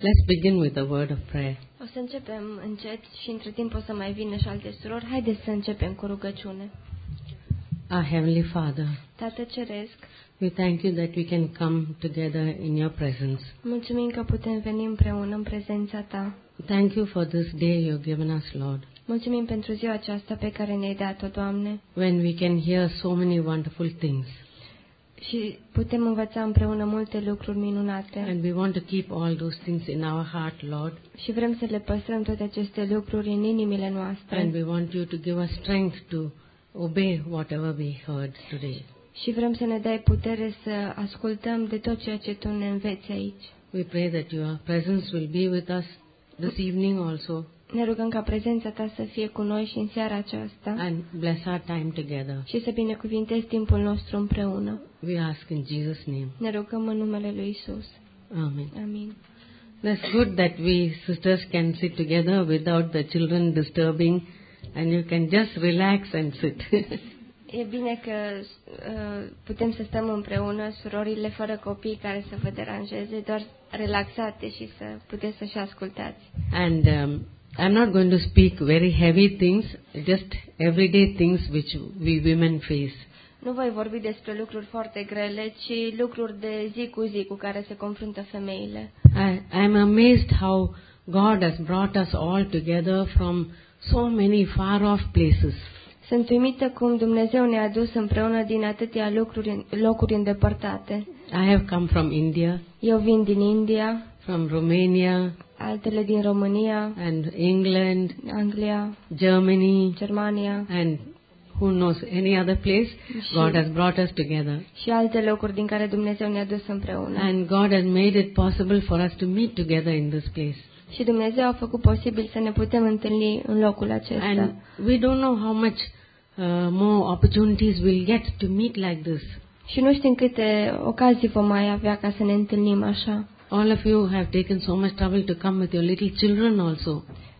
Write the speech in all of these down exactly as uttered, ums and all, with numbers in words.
Let's begin with a word of prayer. O să începem încet și între timp o să mai vină și alte surori. Haideți să începem cu rugăciune. Our Heavenly Father, Tată Ceresc, we thank you that we can come together in your presence. mulțumim că putem veni împreună în prezența Ta. Thank you for this day you have given us, Lord, Mulțumim pentru ziua aceasta pe care ne-ai dat-o, Doamne, when we can hear so many wonderful things. și putem învăța împreună multe lucruri minunate. And we want to keep all those things in our heart, Lord. Și vrem să le păstrăm toate aceste lucruri în inimile And noastre. we want you to give us strength to obey whatever we heard today. Și vrem să ne dai putere să ascultăm de tot ceea ce Tu ne înveți aici. We pray that your presence will be with us this evening also, Ne rugăm ca prezența Ta să fie cu noi și în seara aceasta and bless our time together. și să binecuvintezi timpul nostru împreună. We ask in Jesus' name. Ne rugăm în numele Lui Isus. Amen. Amin. That's good that we sisters can sit together without the children disturbing, and you can just relax and sit. E bine că uh, putem să stăm împreună, surorile fără copii care să vă deranjeze, doar relaxate și să puteți să-și ascultați. And um, I'm not going to speak very heavy things, just everyday things which we women face. Nu voi vorbi despre lucruri foarte grele, ci lucruri de zi cu zi cu care se confruntă femeile. I, I'm amazed how God has brought us all together from so many far off places. Sunt uimită cum Dumnezeu ne-a adus împreună din atâtea lucruri, locuri îndepărtate. I have come from India, Eu vin din India, from Romania, altele din România, and England, Anglia, Germany, Germania and who knows any other place. God has brought us together. și alte locuri din care Dumnezeu ne-a dus împreună. And God has made it possible for us to meet together in this place. Și Dumnezeu a făcut posibil să ne putem întâlni în locul acesta. And we don't know how much uh, more opportunities we'll get to meet like this. Și nu știm câte ocazii vom mai avea ca să ne întâlnim așa. All of you have taken so much trouble to come with your little children also.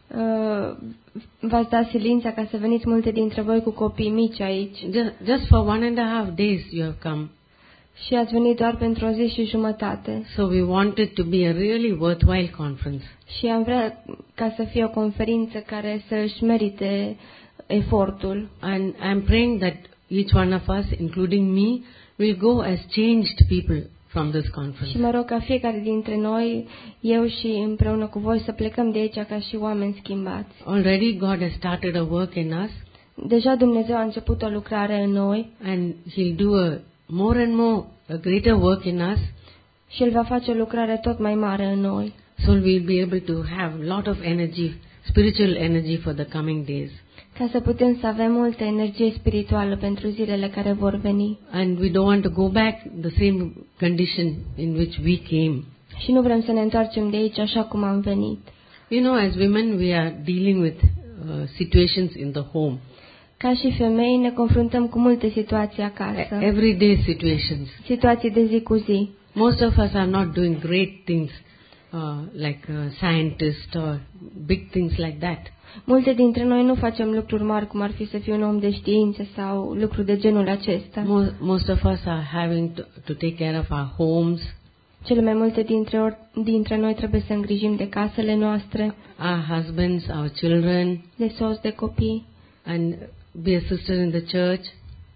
Uh, v-ați dat silința ca să veniți multe dintre voi cu copii mici aici. Just, just for one and a half days you have come. Și ați venit doar pentru o zi și jumătate. So we wanted to be a really worthwhile conference. Și am vrea ca să fie o conferință care să își merite efortul. And I'm praying that each one of us, including me, will go as changed people from this Și conference. mă rog ca fiecare dintre noi, eu și împreună cu voi, să plecăm de aici ca și oameni schimbați. Already God has started a work in us, Deja Dumnezeu a început o lucrare în noi and He'll do a more and more, a greater work in us, și El va face o lucrare tot mai mare în noi. so we'll be able to have a lot of energy, spiritual energy for the coming days. Ca să putem să avem multă energie spirituală pentru zilele care vor veni. And we don't want to go back the same condition in which we came. Și nu vrem să ne întoarcem de aici așa cum am venit. You know, as women, we are dealing with uh, situations in the home, Ca și femei ne confruntăm cu multe situații acasă. everyday situations. Situații de zi cu zi. Most of us are not doing great things uh, like uh, scientists or big things like that. Multe dintre noi nu facem lucruri mari cum ar fi să fii un om de știință sau lucruri de genul acesta. Most, most of us are having to, to take care of our homes, Cele mai multe dintre, or, dintre noi trebuie să îngrijim de casele noastre, our husbands, our children, de soți, de copii and be a sister in the church,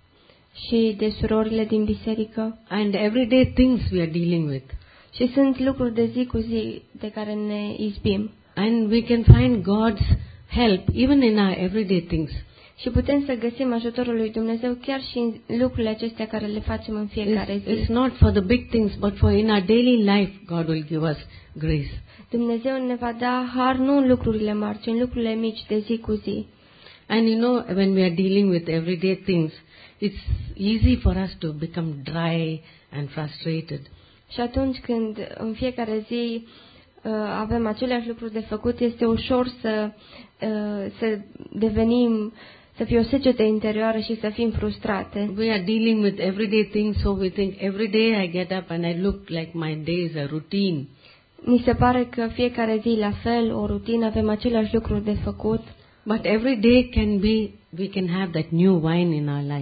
și de surorile din biserică. and everyday things we are dealing with. Și sunt lucruri de zi cu zi de care ne izbim. And we can find God's help even in our everyday things. Și putem să găsim ajutorul lui Dumnezeu chiar și în lucrurile acestea care le facem în fiecare It's, zi. it's not for the big things, but for in our daily life, God will give us grace. Dumnezeu ne va da har nu în lucrurile mari, ci în lucrurile mici de zi cu zi. And you know, when we are dealing with everyday things, it's easy for us to become dry and frustrated. Și atunci când în fiecare zi uh, avem aceleași lucruri de făcut, este ușor să, uh, să devenim, să fie o secetă interioară și să fim frustrate. We are dealing with everyday things, so we think every day I get up and I look like my day is a routine. Ni se pare că fiecare zi la fel, o rutină, avem aceleași lucruri de făcut. But every day can be, we can have that new wine in our life.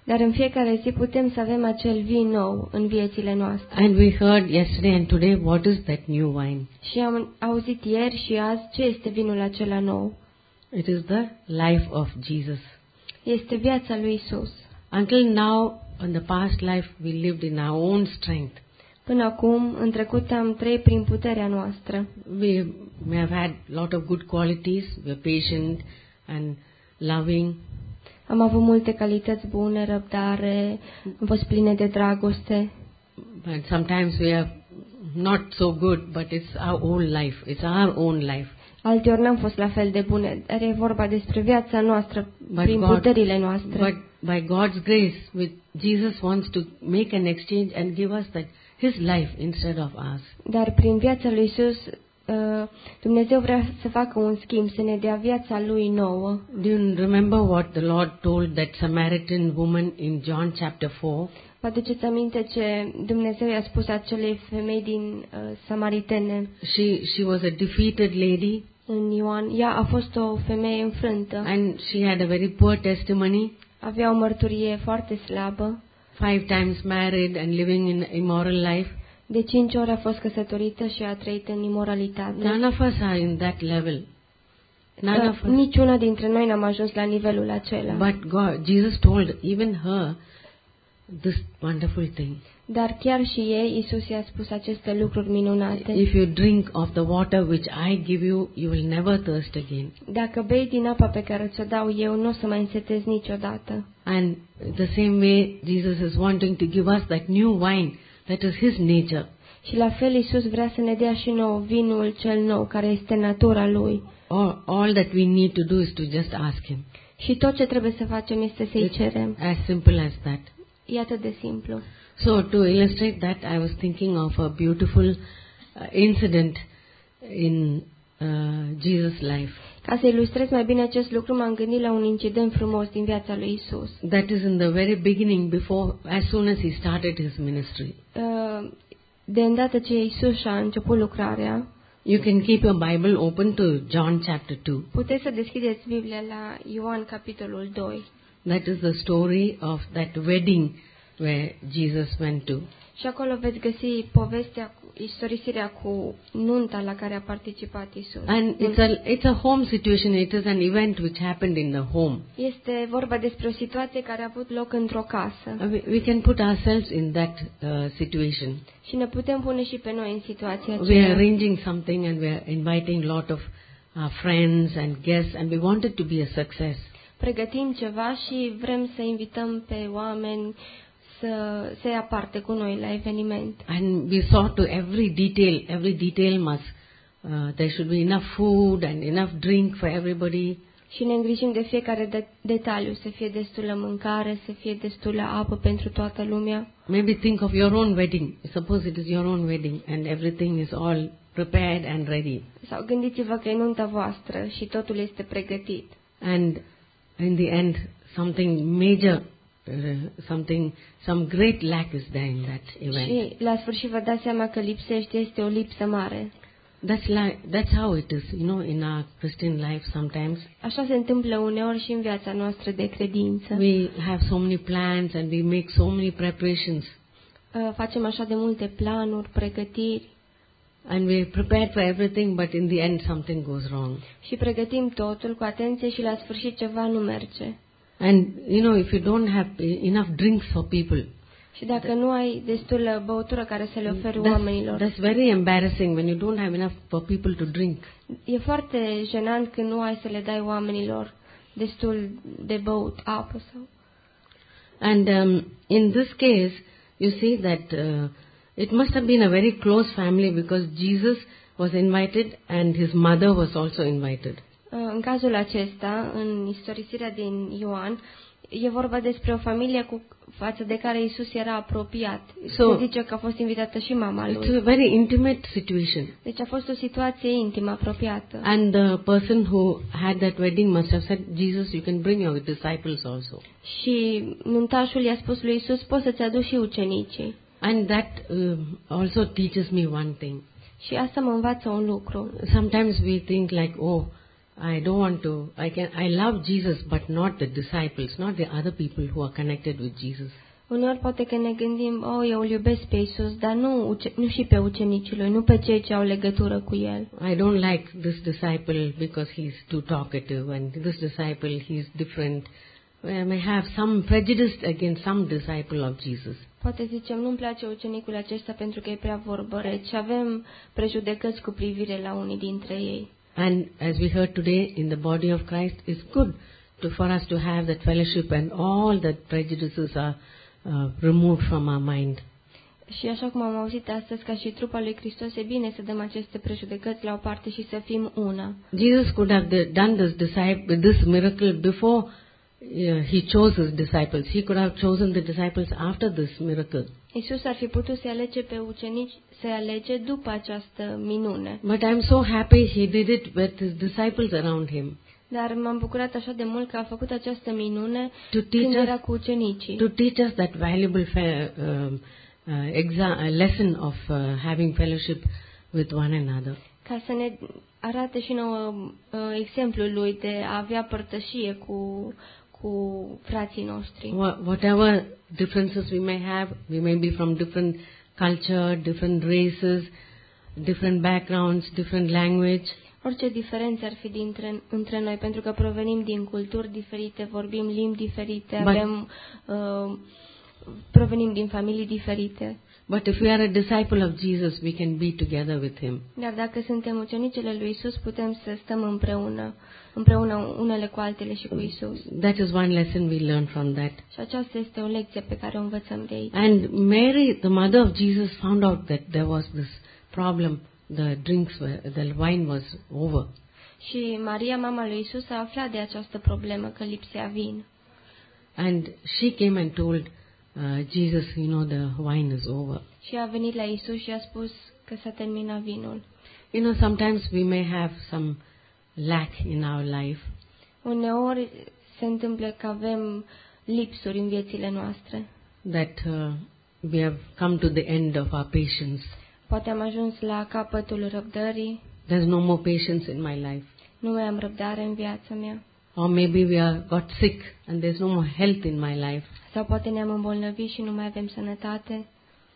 Dar în fiecare zi putem să avem acel vin nou în viețile noastre. And we heard yesterday and today what is that new wine. Și am auzit ieri și azi ce este vinul acela nou. It is the life of Jesus. Este viața lui Isus. Until now, in the past life, we lived in our own strength. Până acum, în trecut am trăit prin puterea noastră. We may have had a lot of good qualities. We are patient and loving. Am avut multe calități bune, răbdare, am fost pline de dragoste. But sometimes we are not so good, but it's our own life. It's our own life. Alteori n-am fost la fel de bune, dar e vorba despre viața noastră, But prin God- puterile noastre. But by God's grace, with Jesus wants to make an exchange and give us that His life instead of ours. Dar prin viața lui Isus, uh, Dumnezeu vrea să facă un schimb, să ne dea viața lui nouă. Do you remember what the Lord told that Samaritan woman in John chapter four? Vă aduceți aminte ce Dumnezeu i-a spus acelei femei din uh, Samaritene She she was a defeated lady în Ioan? Ea a fost o femeie înfrântă, and she had a very poor testimony. avea o mărturie foarte slabă, Five times married and living in immoral life. de cinci ori a fost căsătorită și a trăit în imoralitate. None of us are in that level. None Uh, of us. Niciuna dintre noi n-am ajuns la nivelul acela. But God, Jesus told even her this wonderful thing. Dar chiar și ei, Isus i-a spus aceste lucruri minunate. If you drink of the water which I give you, you will never thirst again. Dacă bei din apa pe care ți-o dau eu, nu o să mai însetezi niciodată. And the same way, Jesus is wanting to give us that new wine that is His nature. Și la fel Isus vrea să ne dea și nou vinul cel nou, care este natura Lui. All, all that we need to do is to just ask Him. Și tot ce trebuie să facem este să-i It's cerem. as simple as that. E atât de simplu. So to illustrate that, I was thinking of a beautiful uh, incident in uh, Jesus' life. Ca să ilustrez mai bine acest lucru, m-am gândit la un incident frumos din viața lui Isus. That is in the very beginning, before, as soon as He started His ministry. Uh, De îndată ce Isus și-a început lucrarea, You can keep your Bible open to John chapter two. puteți să deschideți Biblia la Ioan capitolul doi. That is the story of that wedding where Jesus went to. Și acolo veți găsi povestea, cu- istorisirea cu nunta la care a participat Isus. And it's a it's a home situation. It is an event which happened in the home. Este vorba despre o situație care a avut loc într-o casă. Uh, We, we can put ourselves in that uh, situation. Și ne putem pune și pe noi în situația We are aceea. arranging something and we are inviting lot of our friends and guests, and we want it to be a success. Pregătim ceva și vrem să invităm pe oameni să se ia parte cu noi la eveniment. And we saw to every detail. Every detail must. Uh, there should be enough food and enough drink for everybody. Și ne îngrijim de fiecare de- detaliu, să fie destulă mâncare, să fie destulă apă pentru toată lumea. Maybe think of your own wedding. Suppose it is your own wedding and everything is all prepared and ready. Sau gândiți-vă că e nunta voastră și totul este pregătit. And in the end, something major, uh, something, some great lack is there in that event. Și la sfârșit vă dați seama că lipsește, este o lipsă mare. That's like, that's how it is, you know, in our Christian life sometimes. Așa se întâmplă uneori și în viața noastră de credință. We have so many plans and we make so many preparations. Uh, Facem așa de multe planuri, pregătiri And we're prepared for everything, but in the end something goes wrong. și pregătim totul cu atenție și la sfârșit ceva nu merge. And, you know, if you don't have enough drinks for people, Și dacă nu ai destulă băutură care să le oferi that's, oamenilor, that's very embarrassing when you don't have enough for people to drink. e foarte jenant când nu ai să le dai oamenilor destul de băut apă sau... And um, in this case, you see that uh, it must have been a very close family because Jesus was invited and his mother was also invited. În cazul acesta, în istorisirea din Ioan, e vorba despre o familie cu față de care Isus era apropiat. So- Se zice că a fost invitată și mama It's lui. a very intimate situation. Deci a fost o situație intimă, apropiată. And the person who had that wedding must have said, Jesus, you can bring your disciples also. Și nuntașul i-a spus lui Isus, poți să-ți aduci și ucenicii. And that uh, also teaches me one thing. Și asta mă învață un lucru. Sometimes we think like, oh, I don't want to, I can, I love Jesus, but not the disciples, not the other people who are connected with Jesus. Uneori poate că ne gândim, oh, eu îl iubesc pe Isus, dar nu, uce- nu și pe ucenicii lui, nu pe cei ce au legătură cu el. I don't like this disciple because he's too talkative, and this disciple, he's different. I may have some prejudice against some disciple of Jesus. Poate zicem, nu-mi place ucenicul acesta pentru că e prea vorbăreț și avem prejudecăți cu privire la unii dintre ei. And as we heard today, in the body of Christ, it's good to, for us to have that fellowship, and all the prejudices are uh, removed from our mind. Și așa cum am auzit astăzi, ca și trupa lui Hristos, e bine să dăm aceste prejudecăți la o parte și să fim una. Jesus could have done this, disciple, this miracle before uh, he chose his disciples. He could have chosen the disciples after this miracle. Iisus ar fi putut să alege pe ucenici, să alege după această minune. But I'm so happy he did it with his disciples around him. Dar m-am bucurat așa de mult că a făcut această minune To teach când era us, cu ucenicii. to teach us that valuable fe- uh, uh, exa- uh, lesson of uh, having fellowship with one another. Ca să ne arate și nouă uh, exemplul lui de a avea părtășie cu, cu frații noștri. Wha- Whatever differences we may have, we may be from different culture, different races, different backgrounds, different language. Orice diferențe ar fi dintre, între noi, pentru că provenim din culturi diferite, vorbim limbi diferite, But- avem, uh, provenim din familii diferite. But if we are a disciple of Jesus, we can be together with him. Dar dacă suntem ucenicele lui Isus, putem să stăm împreună, împreună unele cu altele și cu Isus. That is one lesson we learn from that. Și aceasta este o lecție pe care o învățăm de aici. And Mary, the mother of Jesus, found out that there was this problem. The drinks were, the wine was over. Și Maria, mama lui Isus, a aflat de această problemă, că lipsea vin. And she came and told uh, Jesus, you know, the wine is over. Și a venit la Isus și a spus că s-a terminat vinul. You know, sometimes we may have some lack in our life. Uneori se întâmplă că avem lipsuri în viețile noastre. That uh, we have come to the end of our patience. Poate am ajuns la capătul răbdării, There's no more patience in my life. nu mai am răbdare în viața mea. Or maybe we are got sick and there's no more health in my life. Sau poate ne-am îmbolnăvit și nu mai avem sănătate.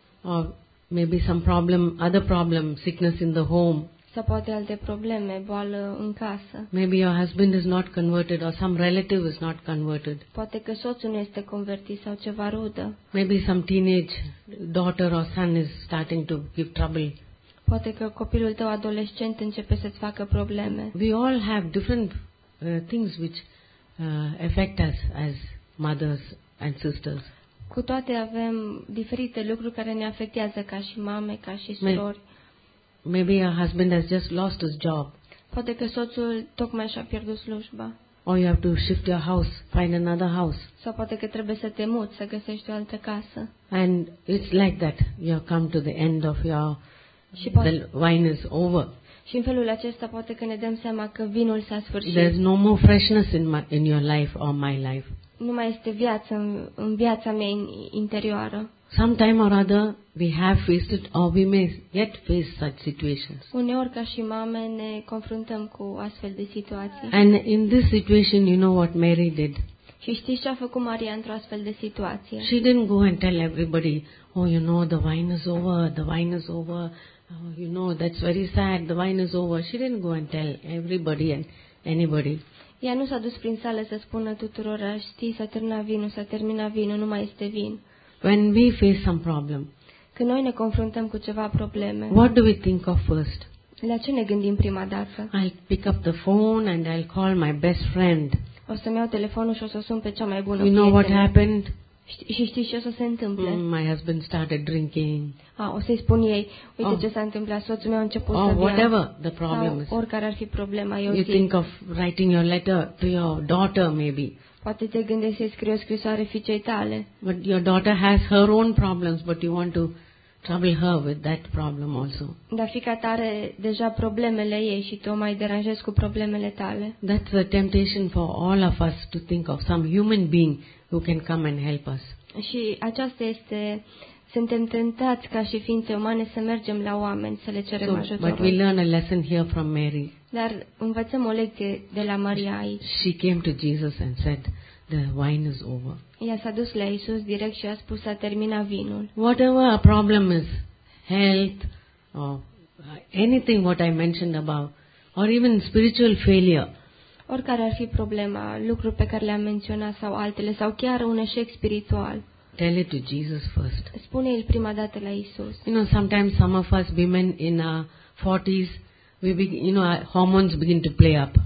Or maybe some problem, other problem, sickness in the home. Sau poate alte probleme, boală în casă. Maybe your husband is not converted or some relative is not converted. Poate că soțul nu este convertit sau ceva rudă. Maybe some teenage daughter or son is starting to give trouble. Poate că copilul tău adolescent începe să-ți facă probleme. We all have different uh, things which uh, affect us as mothers and sisters. Cu toate avem diferite lucruri care ne afectează ca și mame, ca și May- surori. Maybe your husband has just lost his job, Poate că soțul tocmai și-a pierdut slujba. or you have to shift your house, find another house. Sau poate că trebuie să te muți, să găsești o altă casă. And it's like that. You have come to the end of your, Și, poate, the wine is over. și în felul acesta poate că ne dăm seama că vinul s-a sfârșit. There's no more freshness in my, in your life or my life. Nu mai este viață în, în viața mea in- interioară. Sometime or other we have faced it, or we may yet face such situations. Uneori, ca și mame, ne confruntăm cu astfel de situații. And in this situation, you know what Mary did? Și știți ce a făcut Maria într-o astfel de situație? She didn't go and tell everybody, oh, you know, the wine is over, the wine is over, oh, you know, that's very sad, the wine is over. She didn't go and tell everybody and anybody. Ea nu s-a dus prin sală să spună tuturor, știi, s-a terminat vinul, s-a terminat vinul, nu mai este vin. When we face some problem, Când noi ne confruntăm cu ceva probleme, what do we think of first? la ce ne gândim prima dată? I'll pick up the phone and I'll call my best friend. O să-mi iau telefonul și o să sun pe cea mai bună You know what prietenă. happened? Ști- Și știți ce o să se întâmple? Mm, my husband started drinking. A, o să-i spun ei, uite Oh. ce s-a întâmplat, soțul meu a început Or să bea. whatever the problem Sau is. oricare ar fi problema, eu You zic. think of writing your letter to your daughter maybe. Poate te gândești să-i scrii o scrisoare fiicei tale. But your daughter has her own problems, but you want to trouble her with that problem also. Dar fiica ta are deja problemele ei și tu o mai deranjezi cu problemele tale. That's a temptation for all of us to think of some human being who can come and help us. Și aceasta este Suntem tentați ca și ființe umane să mergem la oameni, să le cerem So, ajutorul. but we learn a lesson here from Mary. Dar învățăm o lecție de la Maria aici. She came to Jesus and said, the wine is over. Ea s-a dus la Isus direct și a spus s-a terminat vinul. Whatever our problem is, health or anything what I mentioned above, or even spiritual failure, Oricare ar fi problema, lucruri pe care le-am menționat sau altele, sau chiar un eșec spiritual, tell it to Jesus first. spune-l prima dată la Isus. You know, sometimes some of us women in our forties, we be, you know, our hormones begin to play up.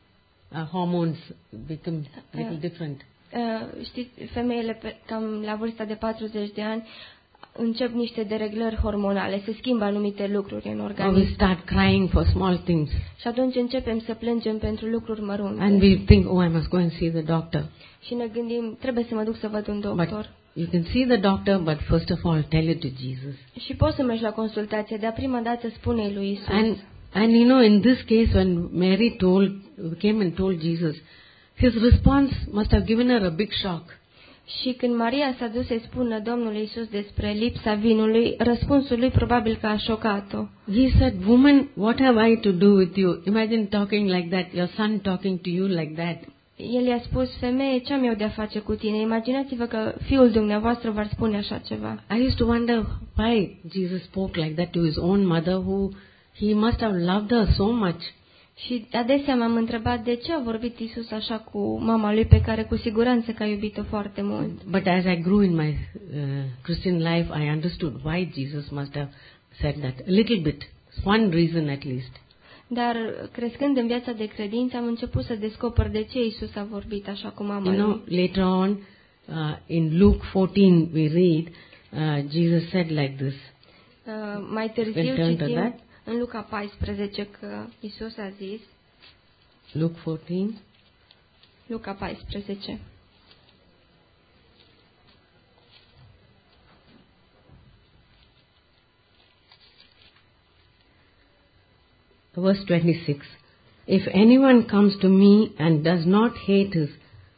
Our hormones become a little Uh, different. Uh, știți, femeile pe, cam la vârsta de patruzeci de ani încep niște dereglări hormonale, se schimbă anumite lucruri în Or we organism. start crying for small things. Și atunci începem să plângem pentru lucruri mărunte. And we think, oh, I must go and see the doctor. Și ne gândim, trebuie să mă duc să văd un But doctor. you can see the doctor, but first of all, tell it to Jesus. Și poți să mergi la consultație, dar prima dată spune-i lui Isus. And and you know, in this case, when Mary told, came and told Jesus, his response must have given her a big shock. Și când Maria s-a dus să-i spună Domnului Isus despre lipsa vinului, răspunsul lui probabil că a șocat-o. He said, woman, what have I to do with you? Imagine talking like that, your son talking to you like that. El i-a spus, femeie, ce am eu de-a face cu tine? Imaginați-vă că fiul dumneavoastră v-ar spune așa ceva. I used to wonder why Jesus spoke like that to his own mother, who he must have loved her so much. Și adesea m-am întrebat de ce a vorbit Isus așa cu mama lui, pe care cu siguranță că a iubit-o foarte mult. But as I grew in my uh, Christian life, I understood why Jesus must have said that. A little bit, one reason at least. Dar crescând în viața de credință, am început să descoper de ce Isus a vorbit așa cu mama You lui. know, later on, uh, in Luke fourteen, we read, uh, Jesus said like this. Uh, mai târziu We'll turn to citim that. în Luca paisprezece că Isus a zis, Luke fourteen. Luca paisprezece, Verse twenty-six. If anyone comes to me and does not hate his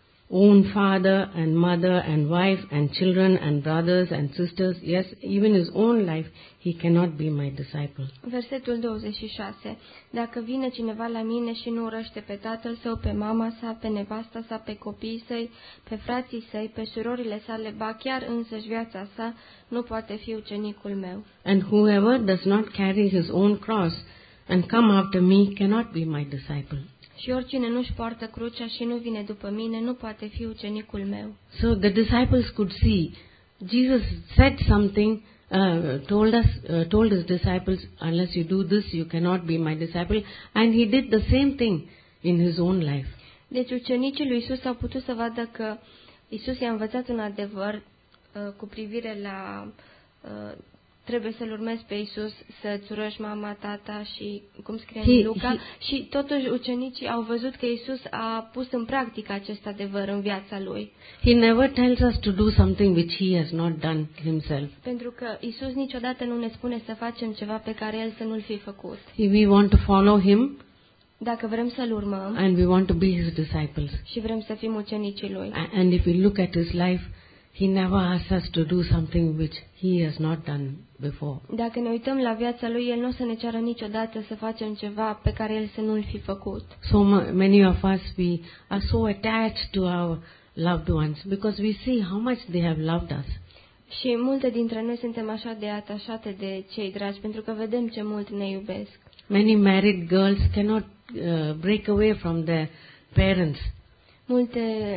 own father and mother and wife and children and brothers and sisters, yes, even his own life, he cannot be my disciple. versetul douăzeci și șase. Dacă vine cineva la mine și nu urăște pe tatăl său, pe mama sa, pe nevasta sa, pe copiii săi, pe frații săi, pe surorile sale, ba chiar însăși viața sa, nu poate fi ucenicul meu. And whoever does not carry his own cross and come after me cannot be my disciple. Și oricine nu-și poartă crucea și nu vine după mine, nu poate fi ucenicul meu. So the disciples could see Jesus said something, uh, told us, uh, told his disciples, unless you do this, you cannot be my disciple. And he did the same thing in his own life. Deci ucenicii lui Isus au putut să vadă că Isus i-a învățat un adevăr uh, cu privire la uh, trebuie să-L urmezi pe Isus, să-ți urăști mama, tata și cum scrie He- în Luca. he- Și totuși ucenicii au văzut că Isus a pus în practică acest adevăr în viața lui. He never tells us to do something which he has not done himself. Pentru că Isus niciodată nu ne spune să facem ceva pe care El să nu-L fi făcut. He- We want to follow him Dacă vrem să-L urmăm and we want to be his disciples. și vrem să fim ucenicii Lui. A- And if we look at his life, he never asks us to do something which he has not done before. Dacă ne uităm la viața Lui, El nu o să ne ceară niciodată să facem ceva pe care El să nu-L fi făcut. So ma- many of us, we are so attached to our loved ones because we see how much they have loved us. Și multe dintre noi suntem așa de atașate de cei dragi, pentru că vedem ce mult ne iubesc. Many married girls cannot uh, break away from their parents. Multe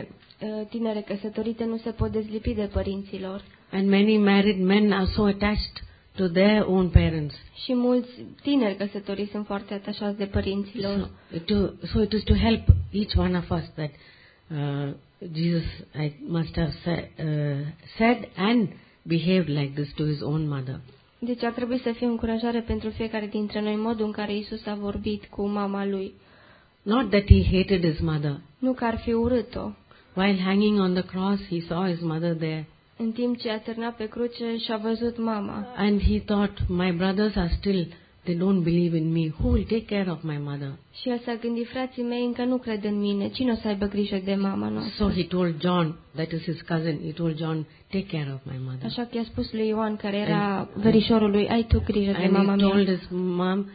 uh, tinere căsătorite nu se pot dezlipi de părinții lor. And many married men are so attached to their own parents. Și mulți tineri căsătoriți sunt foarte atașați de părinții lor. So, to, so it is to help each one of us that uh, Jesus I must have said, uh, said and behaved like this to his own mother. Deci ar trebui să fie o încurajare pentru fiecare dintre noi, modul în care Isus a vorbit cu mama Lui. Not that he hated his mother. Nu că ar fi urât-o. While hanging on the cross, he saw his mother there. În timp ce a târnat pe cruce și a văzut mama. And he thought, my brothers are still they don't believe in me. Who will take care of my mother? Și el s-a gândit, frații mei încă nu cred în mine. Cine o să aibă grijă de mama noastră? So he told John, that is his cousin, he told John, take care of my mother. Așa că i-a spus lui Ioan, care era verișorul lui, ai tu grijă de mama And he told mea. his mom,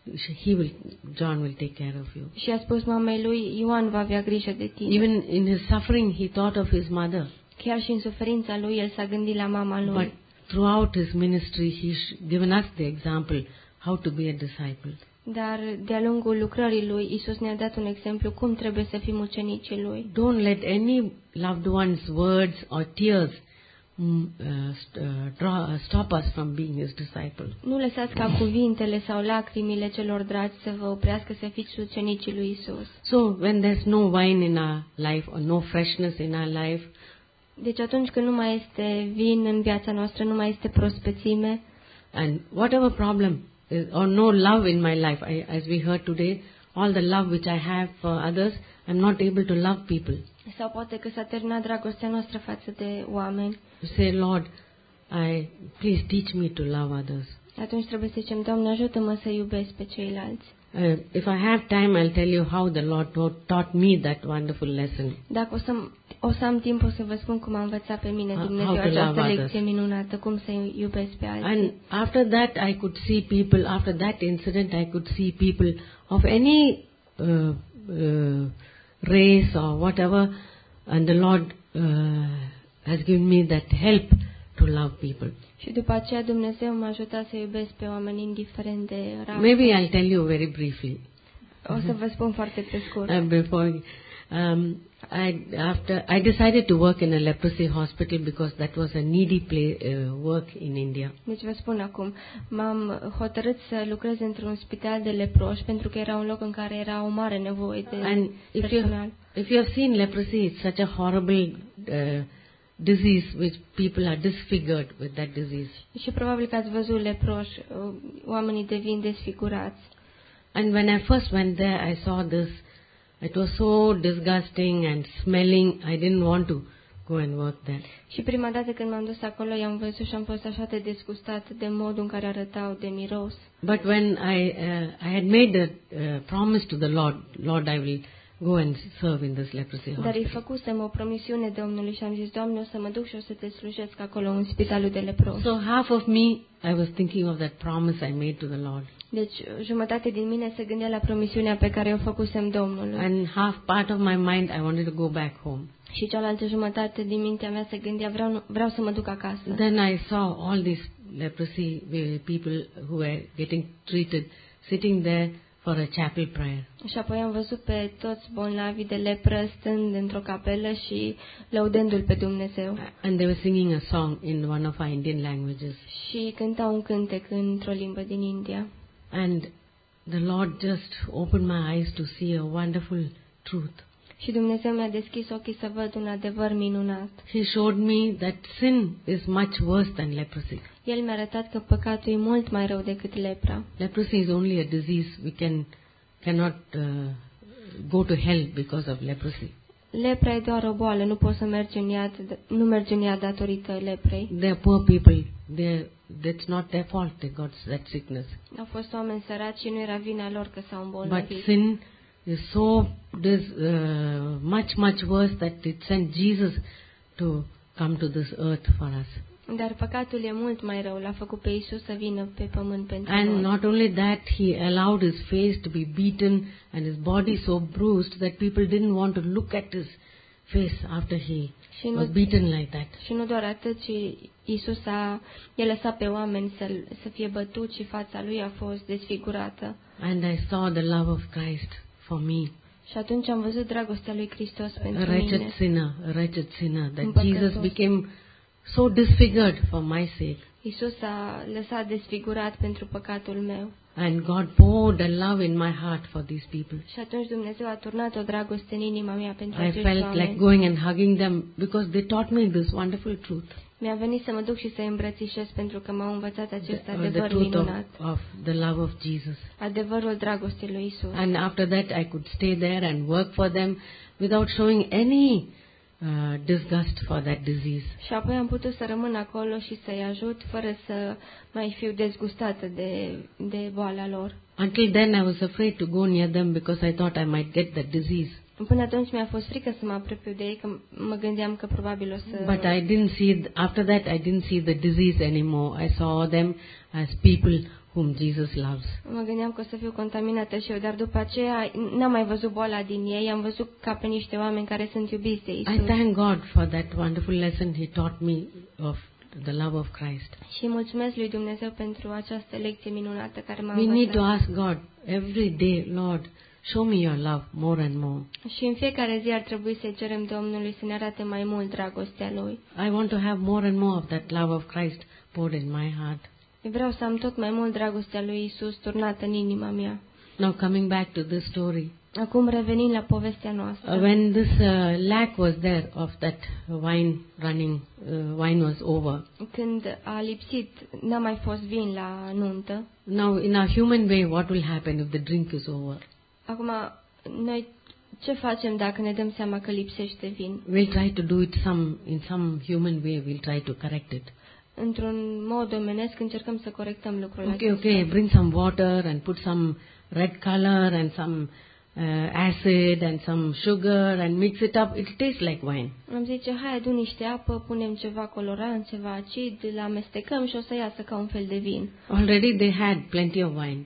he will, John will take care of you. Și a spus mamei lui, Ioan va avea grijă de tine. Even in his suffering, he thought of his mother. Chiar și în suferința lui, el s-a gândit la mama lui. But throughout his ministry, he's given us the example how to be a disciple. Dar de-a lungul lucrării lui, Iisus ne-a dat un exemplu cum trebuie să fim ucenicii lui. Don't let any loved one's words or tears mm, uh, st- uh, draw, uh, stop us from being his disciple. Nu lăsați ca cuvintele sau lacrimile celor dragi să vă oprească să fiți ucenicii lui Iisus. So when there's no wine in our life or no freshness in our life, Deci atunci când nu mai este vin în viața noastră, nu mai este prospețime, and whatever problem is, or no love in my life, I, as we heard today, all the love which I have for others, I'm not able to love people. sau poate că s-a terminat dragostea noastră față de oameni, You say, Lord, I please teach me to love others. atunci trebuie să zicem, Doamne, ajută-mă să iubesc pe ceilalți. Uh, if I have time, I'll tell you how the Lord taught, taught me that wonderful lesson. Dacă o să, o să am timp, o să vă spun cum a învățat pe mine How- Dumnezeu how to această love lecție others. minunată, cum să iubesc pe alții. And after that, I could see people, after that incident, I could see people of any uh, uh, race or whatever, and the Lord uh, has given me that help to love people. Și după aceea Dumnezeu m-a ajutat să iubesc pe oameni indiferent de rasă. Maybe I'll tell you very briefly. O să vă spun foarte pe scurt. Uh, before, um, I after I decided to work in a leprosy hospital because that was a needy play, uh, work in India. Deci vă spun acum, m-am hotărât să lucrez într-un spital de leproși pentru că era un loc în care era o mare nevoie de And if you personal. if you have seen leprosy, it's such a horrible uh, disease which people are disfigured with that disease. Și probabil că ați văzut leproși, uh, oamenii devin desfigurați. And when I first went there, I saw this. It was so disgusting and smelling. I didn't want to go and work there. Și prima dată când m-am dus acolo, i-am văzut și am fost așa de disgustat de modul în care arătau, de miros. But when I uh, I had made a uh, promise to the Lord, Lord, I will go and serve in this leprosy Dar îi hospital. făcusem o promisiune Domnului și am zis, Doamne, o să mă duc și o să te slujesc acolo în spitalul de leproși. So half of me, I was thinking of that promise I made to the Lord, Deci jumătate din mine se gândea la promisiunea pe care o făcusem Domnului. and half part of my mind, I wanted to go back home. Și cealaltă jumătate din mintea mea se gândea, vreau, vreau să mă duc acasă. Then I saw all these leprosy uh, people who were getting treated, sitting there for a chapel prayer. Și apoi am văzut pe toți bolnavii de lepră stând într-o capelă și lăudându-L pe Dumnezeu. And they were singing a song in one of our Indian languages. Și cântau un cântec într-o limbă din India. And the Lord just opened my eyes to see a wonderful truth. Și Dumnezeu mi-a deschis ochii să văd un adevăr minunat. He showed me that sin is much worse than leprosy. El mi-a arătat că păcatul e mult mai rău decât lepra. Leprosy is only a disease. We can cannot uh, go to hell because of leprosy. Lepra e doar o boală, nu poți să mergi în iad, nu mergi în iad datorită leprei. They are poor people. They that's not their fault. They got that sickness. Au fost oameni săraci și nu era vina lor că s-au But îmbolnăvit. sin is so this uh, much much worse that it sent Jesus to come to this earth for us. Dar păcatul e mult mai rău, l-a făcut pe Iisus să vină pe pământ pentru And noi. not only that, he allowed his face to be beaten and his body so bruised that people didn't want to look at his face after he Și nu, was beaten like that. și nu doar atât, ci Iisus a el lăsat pe oameni să, să fie bătut și fața lui a fost desfigurată. And I saw the love of Christ for me, Și atunci am văzut dragostea lui Hristos a pentru wretched mine. sinner, a wretched sinner, that Un păcătos. Jesus became so disfigured for my sake. Iisus a lăsat desfigurat pentru păcatul meu. And God poured a love in my heart for these people. Și atunci Dumnezeu a turnat o dragoste în inima mea pentru I acești felt like oameni. going and hugging them because they taught me this wonderful truth. Mi-a venit să mă duc și să-i îmbrățișez pentru că m-au învățat acest The, uh, the adevăr truth of, minunat. of the love of Jesus. Adevărul dragostei lui Isus. And after that, I could stay there and work for them without showing any uh, disgust for that disease. Și apoi am putut să rămân acolo și să-i ajut fără să mai fiu dezgustată de, de boala lor. Until then, I was afraid to go near them because I thought I might get that disease. Până atunci mi-a fost frică să mă apropiu de ei, că mă gândeam că probabil o să... But I didn't see, after that I didn't see the disease anymore. I saw them as people whom Jesus loves. Mă gândeam că o să fiu contaminată și eu, dar după aceea n-am mai văzut boala din ei, am văzut ca pe niște oameni care sunt iubiți de I Isus. thank God for that wonderful lesson He taught me of the love of Christ. Și mulțumesc lui Dumnezeu pentru această lecție minunată care m-a We need to învățat. ask God every day, Lord, show me your love more and more. Și în fiecare zi ar trebui să cerem Domnului să ne arate mai mult dragostea Lui. I want to have more and more of that love of Christ poured in my heart. Vreau să am tot mai mult dragostea lui Isus turnată în inima mea. Now coming back to this story. Acum revenind la povestea noastră. Uh, when this uh, lack was there of that wine running, uh, wine was over. Când a lipsit, n-a mai fost vin la nuntă. Now in our human way, what will happen if the drink is over? Acum, noi ce facem dacă ne dăm seama că lipsește vin? We'll try to do it some in some human way. We'll try to correct it. Într-un mod omenesc încercăm să corectăm lucrurile Okay, acestea. okay. Bring some water and put some red color and some uh, acid and some sugar and mix it up. It tastes like wine. Am zice, hai adu niște apă, punem ceva colorant, ceva acid, îl amestecăm și o să iasă ca un fel de vin. Already they had plenty of wine.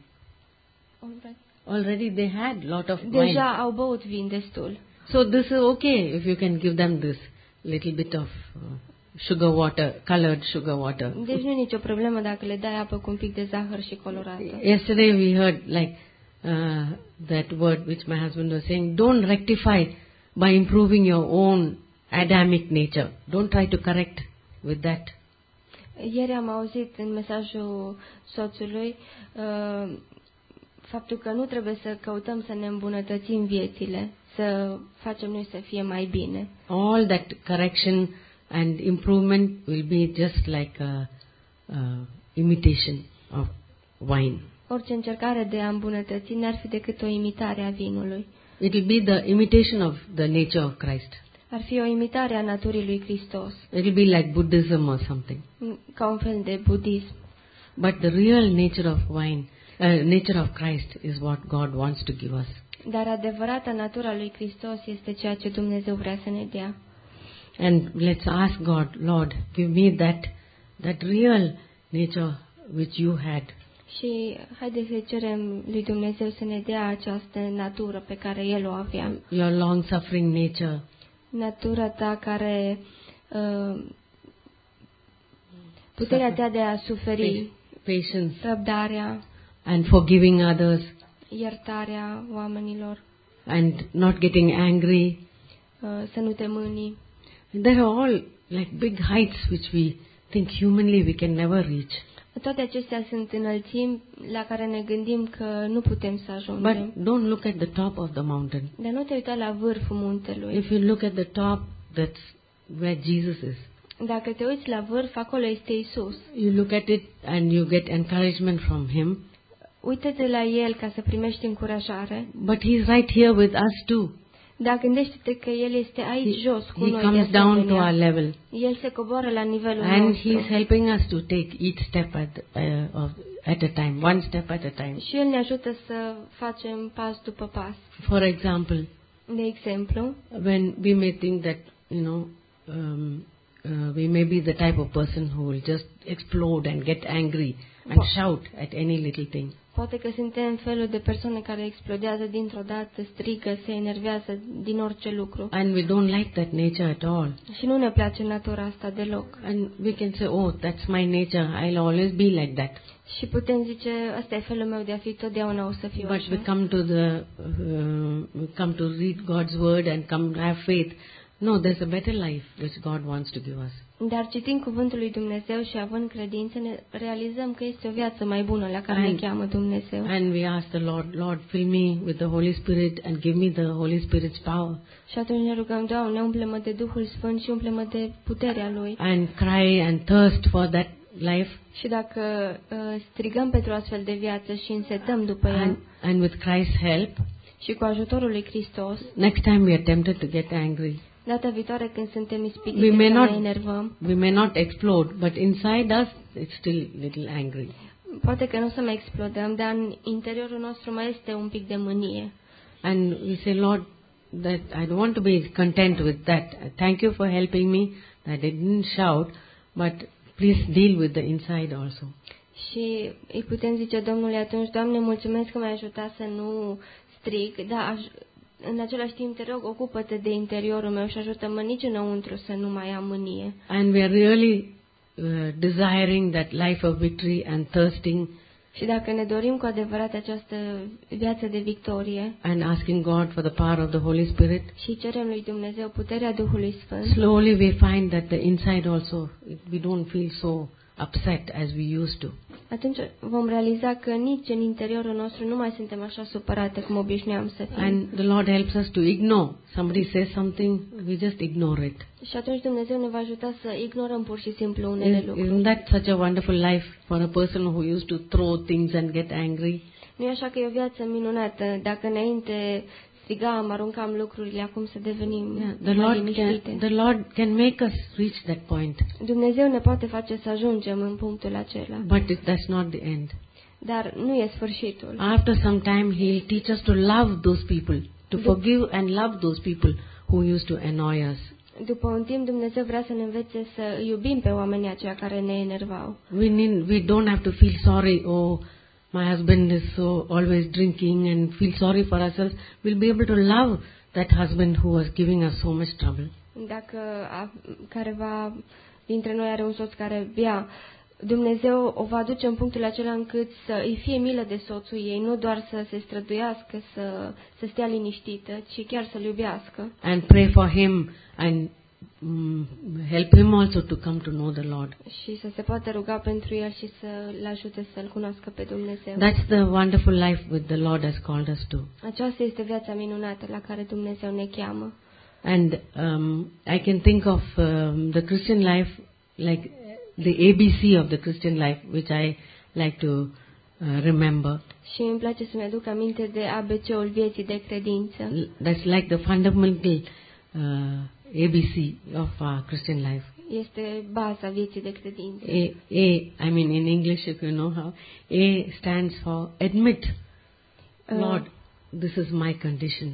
Already they had lot of wine. Deja au băut vin destul. So this is okay if you can give them this little bit of uh, sugar water, colored sugar water. Deci nu e nicio problemă dacă le dai apă cu un pic de zahăr și colorată. Yesterday we heard like uh, that word which my husband was saying, don't rectify by improving your own Adamic nature. Don't try to correct with that. Ieri am auzit în mesajul soțului uh, faptul că nu trebuie să căutăm să ne îmbunătățim viețile, să facem noi să fie mai bine. All that correction and improvement will be just like a, a imitation of wine. Orice încercare de a îmbunătăți n-ar fi decât o imitare a vinului. It will be the imitation of the nature of Christ. Ar fi o imitare a naturii lui Hristos, It will be like Buddhism or something. ca un fel de budism. But the real nature of wine, uh, nature of Christ is what God wants to give us. Dar adevărata natura lui Hristos este ceea ce Dumnezeu vrea să ne dea. And let's ask God, Lord, give me that that real nature which you had. Și haideți să cerem lui Dumnezeu să ne dea această natură pe care El o avea. Your long-suffering nature. Natura ta care, uh, puterea ta de a suferi, Patience răbdarea, and forgiving others iertarea oamenilor, and not getting angry. uh, să nu te mâni. There are all like big heights which we think humanly we can never reach. Toate acestea sunt înălțimi la care ne gândim că nu putem să ajungem. But don't look at the top of the mountain. Dar nu te uita la vârful muntelui. If you look at the top, that's where Jesus is. Dacă te uiți la vârf, acolo este Isus. You look at it and you get encouragement from Him. Uită-te la El ca să primești încurajare. But He's right here with us too. Dar gândește-te că El este aici He, jos cu he noi comes de down to asemenea. our level. El se coboară la nivelul And nostru. He's helping us to take each step at, uh, of, at a time, one step at a time. Și El ne ajută să facem pas după pas. For example, De exemplu, when we may think that, you know, um, uh, we may be the type of person who will just explode and get angry and Po- shout at any little thing. poate că suntem felul de persoane care explodează dintr-o dată, strigă, se enervează din orice lucru. And we don't like that nature at all. Și nu ne place natura asta deloc. And we can say, oh, that's my nature, I'll always be like that. Și putem zice, ăsta e felul meu de a fi, totdeauna o să fiu But we așa. come to the, uh, we come to read God's word and come to have faith. No, there's a better life which God wants to give us. Dar citind cuvântul lui Dumnezeu și având credință, ne realizăm că este o viață mai bună la care ne And- cheamă Dumnezeu. And we ask the Lord, Lord, fill me with the Holy Spirit and give me the Holy Spirit's power. Și atunci ne rugăm, Doamne, umple-mă de Duhul Sfânt și umple-mă de puterea Lui. And cry and thirst for that life. Și dacă uh, strigăm pentru astfel de viață și însetăm după ea And, and with Christ's help, și cu ajutorul lui Hristos, next time we are tempted to get angry. Data viitoare când suntem ispitiți We may să not- ne enervăm, we may not explode, but inside us it's still little angry. poate că nu o să mai explodăm, dar în interiorul nostru mai este un pic de mânie. And we say, Lord, that I don't want to be content with that. Thank you for helping me, that I didn't shout, but please deal with the inside also. Și îi putem zice Domnului atunci, Doamne, mulțumesc că m-ai ajutat să nu strig, dar aș, în același timp te rog, ocupă-te de interiorul meu și ajută-mă nici înăuntru să nu mai am mânie. And we are really uh, desiring that life of victory and thirsting Și dacă ne dorim cu adevărat această viață de victorie and asking God for the power of the Holy Spirit, și cerem lui Dumnezeu puterea Duhului Sfânt, slowly we find that the inside also, we don't feel so upset as we used to. atunci vom realiza că nici în interiorul nostru nu mai suntem așa supărate cum obișnuiam să fim. And the Lord helps us to ignore. Somebody says something, we just ignore it. Și atunci Dumnezeu ne va ajuta să ignorăm pur și simplu unele Is- lucruri. Isn't that such a wonderful life for a person who used to throw things and get angry? Nu e așa că e o viață minunată? Dacă înainte strigam, aruncam lucrurile, acum să devenim Yeah, the mai Lord can, liniștite. the Lord can make us reach that point, Dumnezeu ne poate face să ajungem în punctul acela, but it, that's not the end. dar nu e sfârșitul. After some time, He'll teach us to love those people, to forgive and love those people who used to annoy us. După un timp, Dumnezeu vrea să ne învețe să iubim pe oamenii aceia care ne enervau. We need, we don't have to feel sorry. Oh, my husband is so always drinking, and feel sorry for ourselves. We'll be able to love that husband who was giving us so much trouble. Dacă a, careva dintre noi are un soț care bea, Dumnezeu o va aduce în punctul acela încât să îi fie milă de soțul ei, nu doar să se străduiască, să, să stea liniștită, ci chiar să-l iubească. And pray for him and mm, help him also to come to know the Lord. Și să se poată ruga pentru el și să-l ajute să-l cunoască pe Dumnezeu. That's the wonderful life which the Lord has called us to. Aceasta este viața minunată la care Dumnezeu ne cheamă. And um, I can think of um, the Christian life like the A B C of the Christian life, which I like to uh, remember. Și îmi place să-mi aduc aminte de A B C-ul vieții de credință. L- That's like the fundamental uh, A B C of our Christian life. Este baza vieții de credință. A, A, I mean in English, if you know how, A stands for admit. Uh. Lord, this is my condition.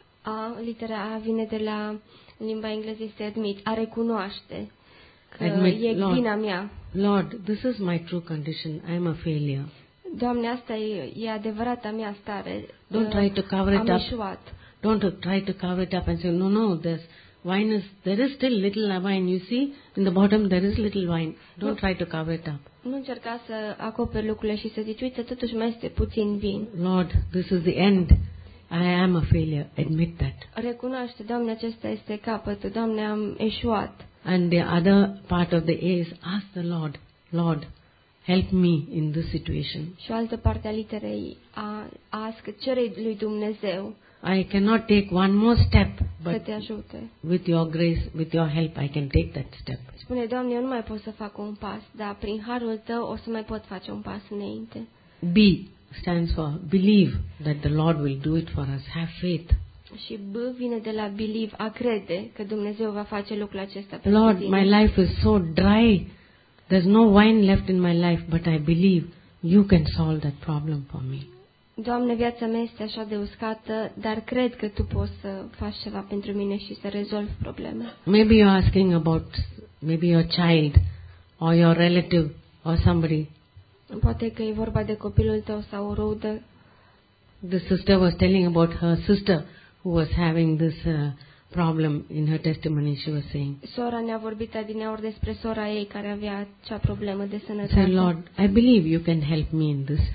A, litera A vine de la, în limba engleză este admit, a recunoaște că Admit, e Lord. vina mea. Lord, this is my true condition. I am a failure. Doamne, asta e, e adevărata mea stare. Don't Uh, try to cover it Am up. eșuat. Don't try to cover it up and say, no, no, there's wine is, there is still little wine. You see, in the bottom there is little wine. Don't try to cover it up. Nu încerca să acoperi lucrurile și să zici, uite, totuși mai este puțin vin. Lord, this is the end. I am a failure. Admit that. Recunoaște, Doamne, acesta este capătul. Doamne, am eșuat. And the other part of the A is ask the Lord, Lord, help me in this situation. Și o altă parte a literei a ask, cere lui Dumnezeu I cannot take one more step, să but te ajute. with your grace, with your help, I can take that step. Spune, Doamne, eu nu mai pot să fac un pas, dar prin harul Tău o să mai pot face un pas înainte. B stands for believe that the Lord will do it for us. Have faith. Și B vine de la believe, a crede că Dumnezeu va face lucrul acesta pentru Lord, tine. my life is so dry. There's no wine left in my life, but I believe you can solve that problem for me. Doamne, viața mea este așa de uscată, dar cred că Tu poți să faci ceva pentru mine și să rezolvi probleme. Maybe you're asking about maybe your child or your relative or somebody. Poate că e vorba de copilul tău sau o rudă. The sister was telling about her sister who was having this uh, problem in her testimony. She was saying, Sora ne-a vorbit adineauri despre sora ei care avea acea problemă de sănătate. say, Lord, I believe you can help me in this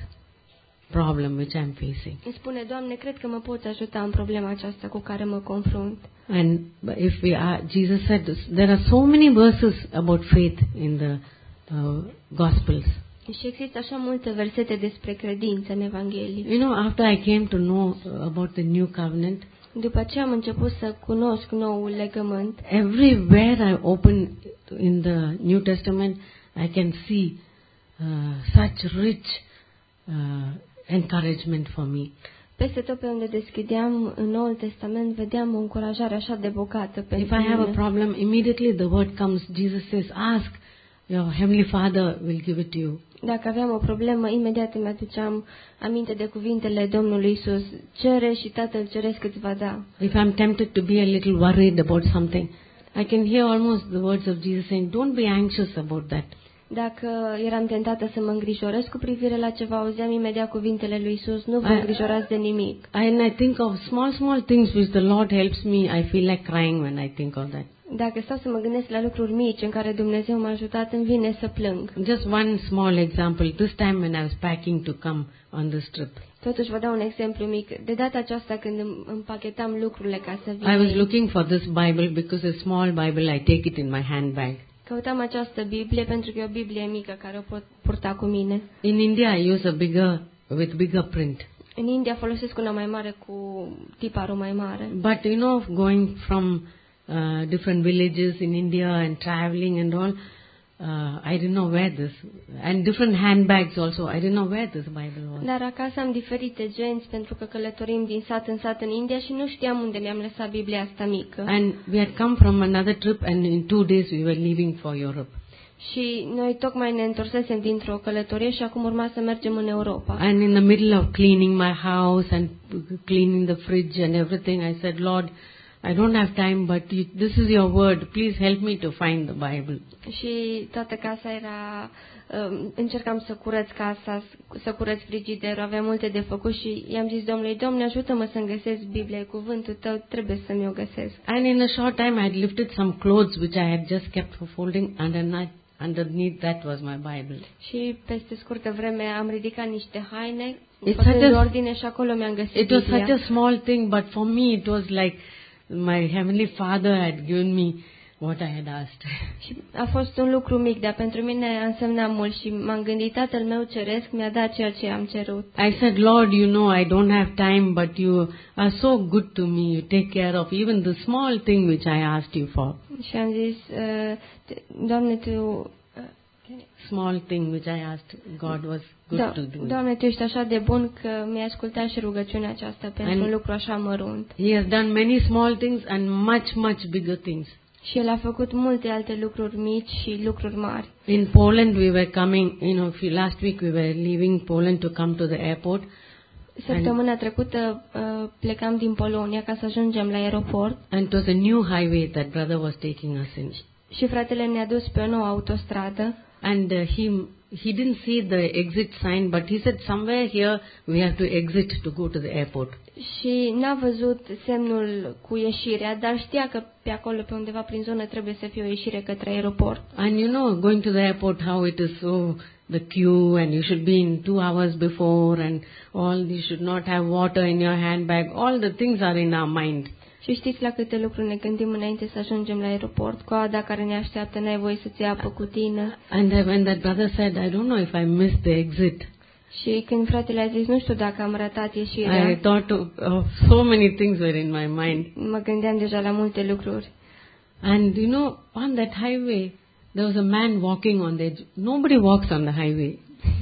problem which I'm facing. Îmi spune, Doamne, cred că mă poți ajuta în problema aceasta cu care mă confrunt. And if we are, Jesus said this, there are so many verses about faith in the uh, Gospels. Și există așa multe versete despre credință în Evanghelie. You know, after I came to know about the new covenant, După ce am început să cunosc noul legământ, everywhere I open in the New Testament, I can see uh, such rich uh, encouragement for me. peste tot pe unde deschideam în Noul Testament, vedeam o încurajare așa de bogată pentru If I have a mine. problem, immediately the word comes, Jesus says, ask, your heavenly Father will give it to you. Dacă aveam o problemă, imediat îmi aduceam aminte de cuvintele Domnului Isus. Cere și Tatăl Ceresc îți va da. If I'm tempted to be a little worried about something, I can hear almost the words of Jesus saying, don't be anxious about that. Dacă eram tentată să mă îngrijorez cu privire la ceva, auzeam imediat cuvintele lui Isus, nu vă I- îngrijorați de nimic. And I think of small, small things which the Lord helps me. I feel like crying when I think of that. Dacă stau să mă gândesc la lucruri mici în care Dumnezeu m-a ajutat, îmi vine să plâng. Just one small example. This time when I was packing to come on this trip, Totuși vă dau un exemplu mic. De data aceasta când îmi împachetam lucrurile ca să vin, I was aici, looking for this Bible because a small Bible, I take it in my handbag. căutam această Biblie pentru că e o Biblie mică care o pot purta cu mine. In India, I use a bigger, with bigger print. În India folosesc una mai mare cu tiparul mai mare. But you know, going from uh, different villages in India and traveling and all, uh, I didn't know where this, and different handbags also, I didn't know where this Bible was. Dar acasă am diferite genți pentru că călătorim din sat în sat în India și nu știam unde mi-am lăsat Biblia asta mică. And we had come from another trip, and in two days we were leaving for Europe. Și noi tocmai ne întorsesem dintr-o călătorie și acum urma să mergem în Europa. And in the middle of cleaning my house and cleaning the fridge and everything, I said, Lord, I don't have time, but you, this is your word. Please help me to find the Bible. Și toată casa era... um, Încercam să curăț casa, să curăț frigiderul, aveam multe de făcut și i-am zis Domnului, Doamne, ajută-mă să-mi găsesc Biblia, cuvântul Tău, trebuie să-mi o găsesc. And in a short time, I had lifted some clothes which I had just kept for folding, and underneath, underneath that was my Bible. Și peste scurtă vreme am ridicat niște haine, It's făcând such a- ordine și acolo mi-am găsit It was Biblia. such a small thing, but for me it was like my Heavenly Father had given me what I had asked. Și a fost un lucru mic, dar pentru mine a însemnat mult și m-am gândit, Tatăl meu ceresc mi-a dat ceea ce am cerut. I said, Lord, you know, I don't have time, but you are so good to me. You take care of even the small thing which I asked you for. Și am zis, uh, te- Doamne, Tu... uh, Small thing which I asked God was good Da, to do. Doamne, Tu ești așa de bun că mi-ai ascultat și rugăciunea aceasta pentru And- un lucru așa mărunt. He has done many small things and much, much bigger things. Și El a făcut multe alte lucruri mici și lucruri mari. In Poland, we were coming, you know, few- last week we were leaving Poland to come to the airport. Săptămâna trecută uh, plecam din Polonia ca să ajungem la aeroport And it was a new highway that brother was taking us in. și fratele ne-a dus pe o nouă autostradă. And uh, he he didn't see the exit sign, but he said somewhere here we have to exit to go to the airport. Și n-a văzut semnul cu ieșirea, dar știa că pe acolo, pe undeva prin zonă, trebuie să fie o ieșire către aeroport. And you know, going to the airport, how it is, oh, the queue, and you should be in two hours before, and all, you should not have water in your handbag. All the things are in our mind. Și știți la câte lucruri ne gândim înainte să ajungem la aeroport? Coada care ne așteaptă, n-ai voie să-ți iei apă cu tine. And then when that brother said, I don't know if I missed the exit, Și când fratele a zis, nu știu dacă am ratat ieșirea, I thought of, of so many things were in my mind. mă gândeam deja la multe lucruri. And you know, on that highway, there was a man walking on the edge. Nobody walks on the highway.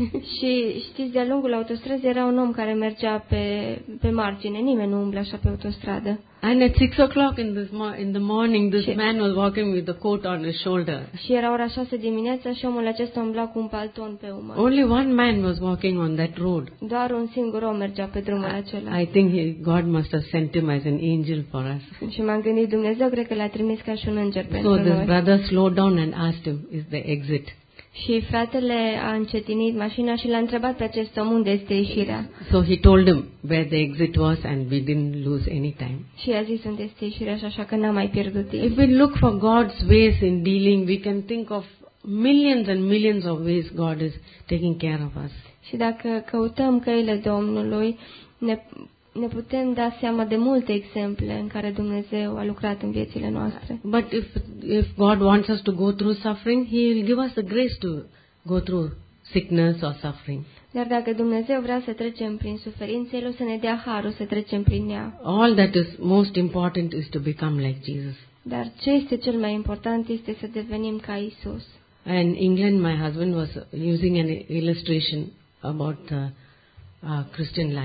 Și știți, de-a lungul autostrăzii era un om care mergea pe, pe margine. Nimeni nu umblă așa pe autostradă. And at six o'clock in, this mo- in the morning, this Shit. man was walking with the coat on his shoulder. Și era ora șase dimineața și omul acesta umbla cu un palton pe umăr. Only one man was walking on that road. Doar un singur om mergea pe drumul acela. I think he, God must have sent him as an angel for us. Și m-am gândit, Dumnezeu cred că l-a trimis ca și un înger So pentru this noi. brother slowed down and asked him, is the exit? Și fratele a încetinit mașina și l-a întrebat pe acest om unde este ieșirea. So he told him where the exit was, and we didn't lose any time. Și i-a zis unde este ieșirea și așa că n-am mai pierdut timp. If we look for God's ways in dealing, we can think of millions and millions of ways God is taking care of us. Și dacă căutăm căile Domnului, ne, ne putem da seama de multe exemple în care Dumnezeu a lucrat în viețile noastre. But if if God wants us to go through suffering, He will give us the grace to go through sickness or suffering. Dar dacă Dumnezeu vrea să trecem prin suferință, El o să ne dea harul să trecem prin ea. All that is most important is to become like Jesus. Dar ce este cel mai important este să devenim ca Isus. In England, my husband was using an illustration about uh, uh, Christian life.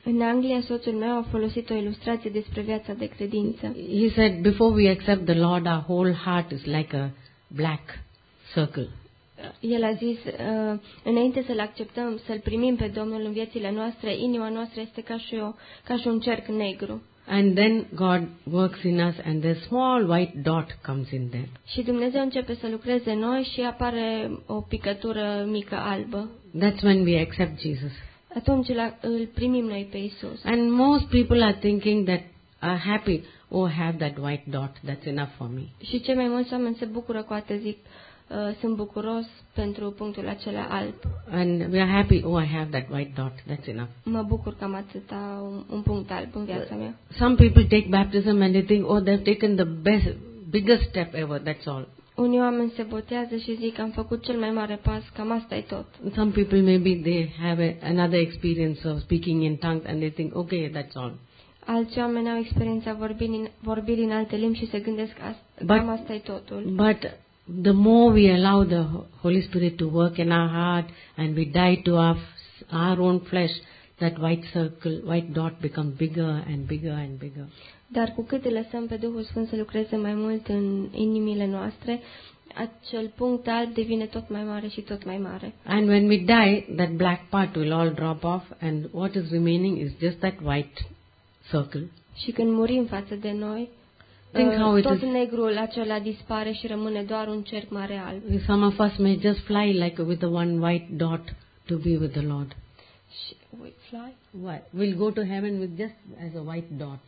În Anglia, soțul meu a folosit o ilustrație despre viața de credință. He said, before we accept the Lord, our whole heart is like a black circle. El a zis, uh, înainte să-L acceptăm, să-L primim pe Domnul în viețile noastre, inima noastră este ca și, o, ca și un cerc negru. And then God works in us and the small white dot comes in there. Și Dumnezeu începe să lucreze în noi și apare o picătură mică albă. That's when we accept Jesus. Atunci îl primim noi pe Isus. And most people are thinking that are happy, oh, I have that white dot, that's enough for me. Și cei mai mulți oameni se bucură cu atât, zic, uh, sunt bucuros pentru punctul acela alb. And we are happy, oh, I have that white dot, that's enough. Mă bucur că am atâta un, un punct alb în viața mea. Some people take baptism and they think, oh, they've taken the best, biggest step ever, that's all. Unii oameni se botează și zic, am făcut cel mai mare pas, cam asta e tot. Some people maybe they have a, another experience of speaking in tongues and they think, okay, that's all. Alți oameni au experiența vorbirii, vorbirii în alte limbi și se gândesc, But- cam asta e totul. But the more we allow the Holy Spirit to work in our heart and we die to our, our own flesh, that white circle, white dot becomes bigger and bigger and bigger. Dar cu cât îl lăsăm pe Duhul Sfânt să lucreze mai mult în inimile noastre, acel punct alb devine tot mai mare și tot mai mare. And when we die, that black part will all drop off and what is remaining is just that white circle. Și când murim față de noi, Think uh, how it tot is. negrul acela dispare și rămâne doar un cerc mare alb. Some of us may just fly like with the one white dot to be with the Lord. Și, wait, fly? Why? We'll go to heaven with just as a white dot.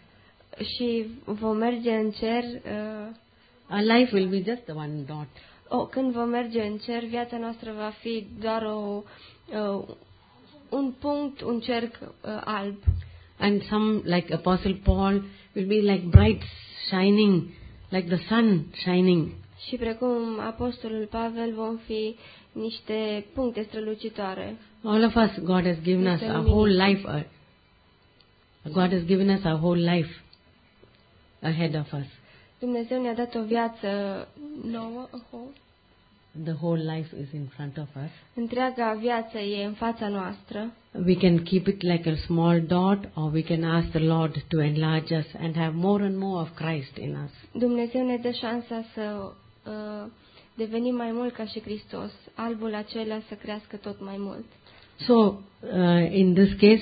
Și vom merge în cer. Uh, Our life will be just the one dot. oh, când vom merge în cer, viața noastră va fi doar o, uh, un punct, un cerc uh, alb. And some, like Apostle Paul, will be like bright shining, like the sun shining. Și precum Apostolul Pavel vom fi niște puncte strălucitoare. All of us, God has given us our whole life. Uh, God has given us our whole life ahead of us. Dumnezeu ne-a dat o viață nouă, a whole. The whole life is in front of us. Întreaga viață e în fața noastră. We can keep it like a small dot, or we can ask the Lord to enlarge us and have more and more of Christ in us. Dumnezeu ne dă șansa să uh, devenim mai mult ca și Hristos. Albul acela să crească tot mai mult. So, uh, in this case,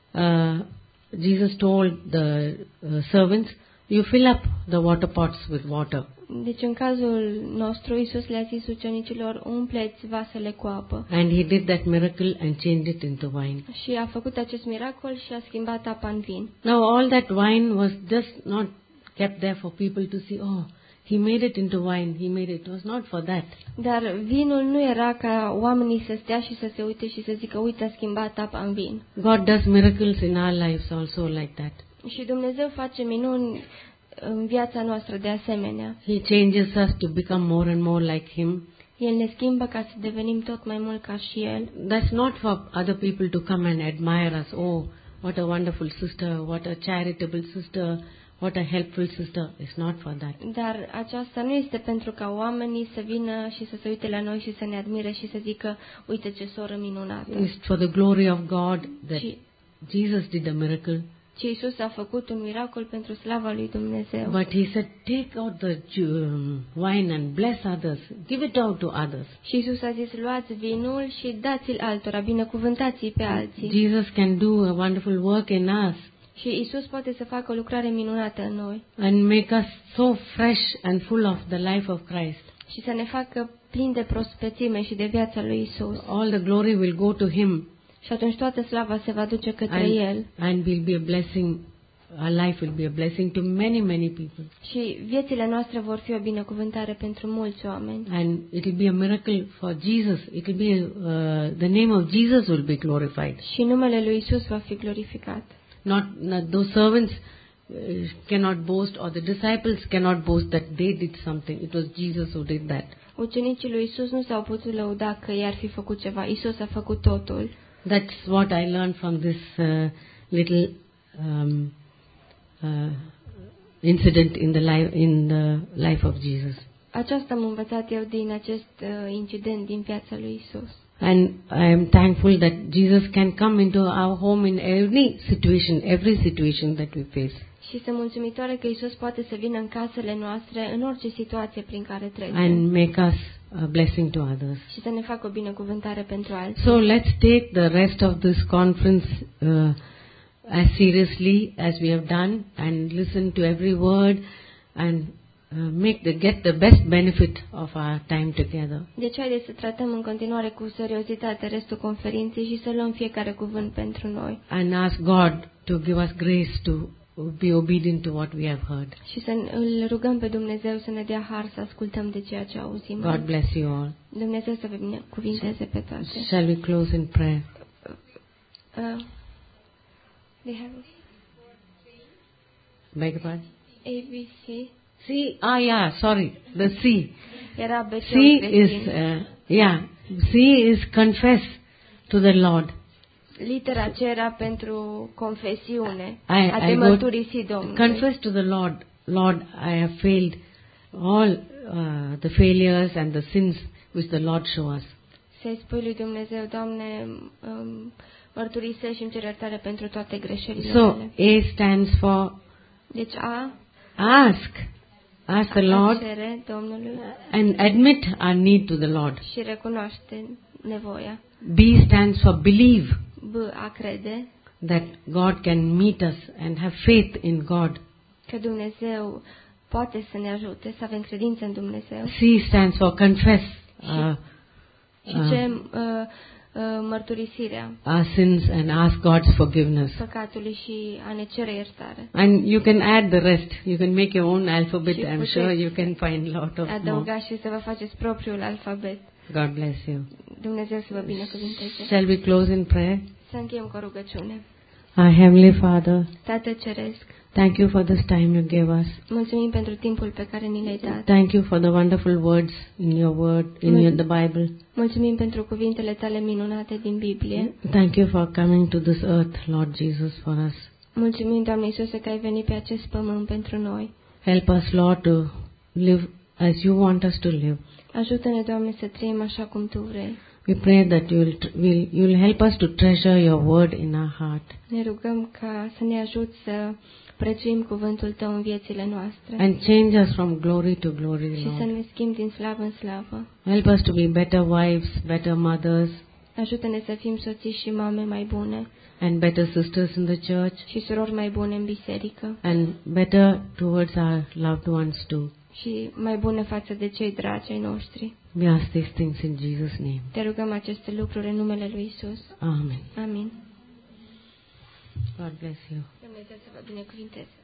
uh, Jesus told the uh, servants, you fill up the water pots with water. Deci în cazul nostru, Iisus le-a zis ucenicilor, umpleți vasele cu apă. And he did that miracle and changed it into wine. Și a făcut acest miracol și a schimbat apa în vin. Now all that wine was just not kept there for people to see, oh, he made it into wine, he made it. It was not for that. Dar vinul nu era ca oamenii să stea și să se uite și să zică, uite, a schimbat apa în vin. God does miracles in our lives also like that. Și Dumnezeu face minuni în viața noastră de asemenea. He changes us to become more and more like him. El ne schimbă ca să devenim tot mai mult ca și El. That's not for other people to come and admire us. Oh, what a wonderful sister, what a charitable sister, what a helpful sister. It's not for that. Dar aceasta nu este pentru ca oamenii să vină și să se uite la noi și să ne admire și să zică, uite ce soră minunată. It's for the glory of God that Ci, Jesus did a miracle. ci Iisus a făcut un miracol pentru slava lui Dumnezeu. But he said, take out the um, wine and bless others. Give it out to others. Și Iisus a zis, luați vinul și dați-l altora, binecuvântați-i pe alții. Jesus can do a wonderful work in us Și Iisus poate să facă o lucrare minunată în noi and make us so fresh and full of the life of Christ. și să ne facă plini de prospețime și de viața lui Iisus. All the glory will go to him. Și atunci toată slava se va duce către And, El. and will be a blessing. Our life will be a blessing to many, many people. Și viețile noastre vor fi o binecuvântare pentru mulți oameni. And it will be a miracle for Jesus. It will be, uh, the name of Jesus will be glorified. Și numele lui Iisus va fi glorificat. Not, not those servants uh, cannot boast, or the disciples cannot boast that they did something. It was Jesus who did that. Ucenicii lui Iisus nu s-au putut lăuda că i-ar fi făcut ceva. Iisus a făcut totul. That's what I learned from this uh, little um, uh, incident in the life in the life of Jesus. Aceasta am învățat eu din acest uh, incident din viața lui Iisus. And I am thankful that Jesus can come into our home in every situation, every situation that we face. Și sunt mulțumitoare că Iisus poate să vină în casele noastre în orice situație prin care trecem. And make us a blessing to others. Și să ne facă o binecuvântare pentru alții. So let's take the rest of this conference uh, as seriously as we have done and listen to every word and uh, make the get the best benefit of our time together. Deci haideți să tratăm în continuare cu seriozitate restul conferinței și să luăm fiecare cuvânt pentru noi. And ask God to give us grace to be obedient to what we have heard. Și să îl rugăm pe Dumnezeu să ne dea har să ascultăm de ceea ce auzim. God bless you all. Dumnezeu să vă binecuvinteze pe toate. Shall we close in prayer? Uh, they have Beg your pardon? A B C. C. Ah, yeah. Sorry, the C. Era B C. C is uh, yeah. C is confess to the Lord. Litera C era pentru confesiune. I, A te I go mărturisi Domnului. confess to the Lord. Lord, I have failed all uh, the failures and the sins which the Lord show us. Să-i spui lui Dumnezeu, Doamne, um, mărturisești și îmi cer iertare pentru toate greșelile So mele. A stands for Deci A, ask, ask the a Lord cere Domnului and admit our need to the Lord. și recunoaște nevoia. B stands for believe B, a crede that God can meet us and have faith in God. că Dumnezeu poate să ne ajute, să avem credință în Dumnezeu. C stands for confess uh, Și uh, ce uh, uh, mărturisirea our sins and ask God's forgiveness. păcatului și a ne cere iertare. And you can add the rest. You can make your own alphabet. Și I'm puteți sure you can find a lot of more. Adăuga și să vă faceți propriul alfabet. God bless you. Dumnezeu să vă binecuvânteze. Shall we close in prayer? Să încheiem cu o rugăciune. Our Heavenly Father, Tată Ceresc, thank you for this time you gave us. mulțumim pentru timpul pe care ni l-ai dat. Thank you for the wonderful words in your word, in your, the Bible. Mulțumim pentru cuvintele tale minunate din Biblie. Thank you for coming to this earth, Lord Jesus, for us. Mulțumim, Doamne Iisuse, că ai venit pe acest pământ pentru noi. Help us, Lord, to live as you want us to live. Ajută-ne, Doamne, să trăim așa cum Tu vrei. We pray that you will, will you will help us to treasure your word in our heart Ne rugăm ca să ne ajuți să prețuim cuvântul Tău în viețile noastre and change us from glory to glory, și să Lord. ne schimbi din slavă în slavă. Help us to be better wives, better mothers, Ajută-ne să fim soții și mame mai bune and better sisters in the church, și surori mai bune în biserică and better towards our loved ones too. și mai bune față de cei dragi ai noștri. We ask these things in Jesus' name. Te rugăm aceste lucruri în numele Lui Isus. Amen. Amin. God bless you. Dumnezeu să vă binecuvinteze.